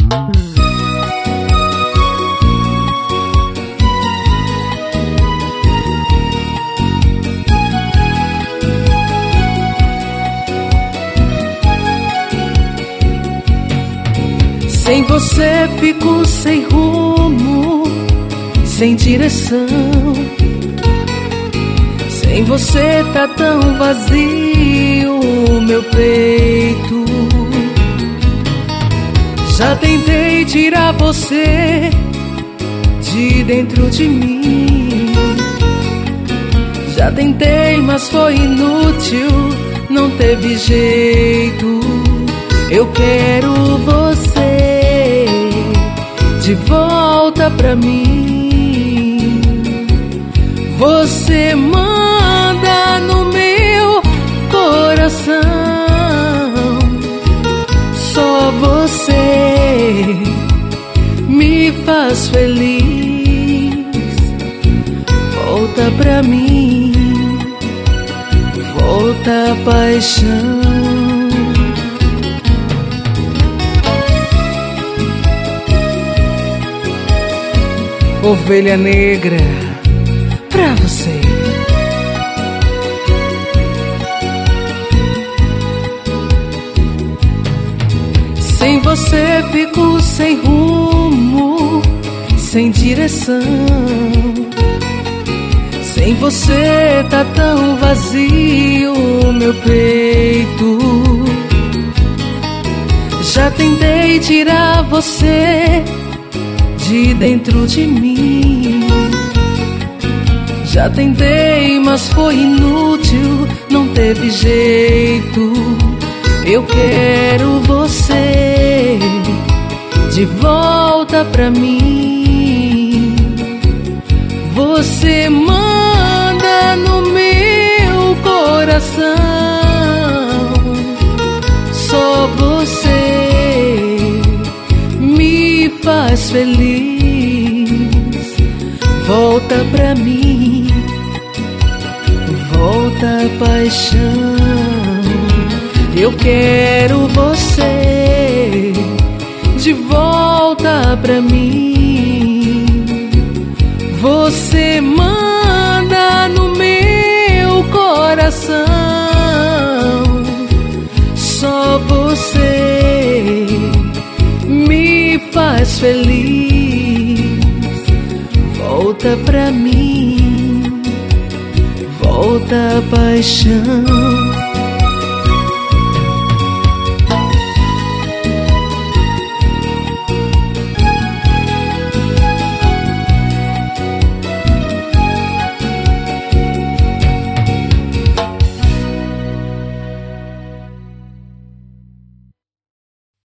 Sem você fico sem rumo, sem direção. Sem você tá tão vazio o meu peito. Já tentei tirar você de dentro de mim. Já tentei, mas foi inútil, não teve jeito. Eu quero você de volta pra mim. Você manda no meu coração. Só você me faz feliz. Volta pra mim, volta paixão. Ovelha negra, pra você. Sem você fico sem rumo, sem direção. Sem você tá tão vazio o meu peito. Já tentei tirar você de dentro de mim. Já tentei, mas foi inútil, não teve jeito. Eu quero você de volta pra mim. Você manda no meu coração. Só você me faz feliz. Volta pra mim, volta paixão. Eu quero você de volta pra mim. Você manda no meu coração. Só você me faz feliz. Volta pra mim, volta paixão.